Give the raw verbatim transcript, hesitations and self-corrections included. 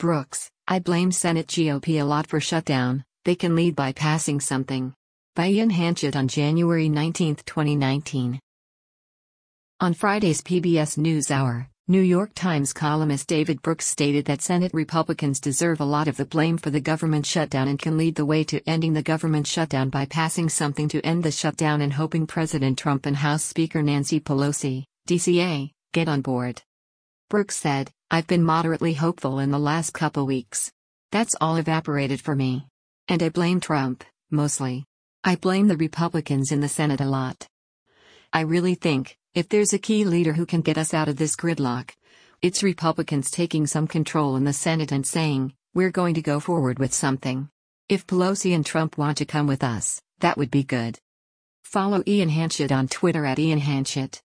Brooks, I blame Senate G O P a lot for shutdown. They can lead by passing something. By Ian Hanchett on January nineteenth, twenty nineteen. On Friday's P B S NewsHour, New York Times columnist David Brooks stated that Senate Republicans deserve a lot of the blame for the government shutdown and can lead the way to ending the government shutdown by passing something to end the shutdown and hoping President Trump and House Speaker Nancy Pelosi, D C A, get on board. Brooks said, "I've been moderately hopeful in the last couple weeks. That's all evaporated for me. And I blame Trump, mostly. I blame the Republicans in the Senate a lot. I really think, if there's a key leader who can get us out of this gridlock, it's Republicans taking some control in the Senate and saying, we're going to go forward with something. If Pelosi and Trump want to come with us, that would be good." Follow Ian Hanchett on Twitter at Ian Hanchett.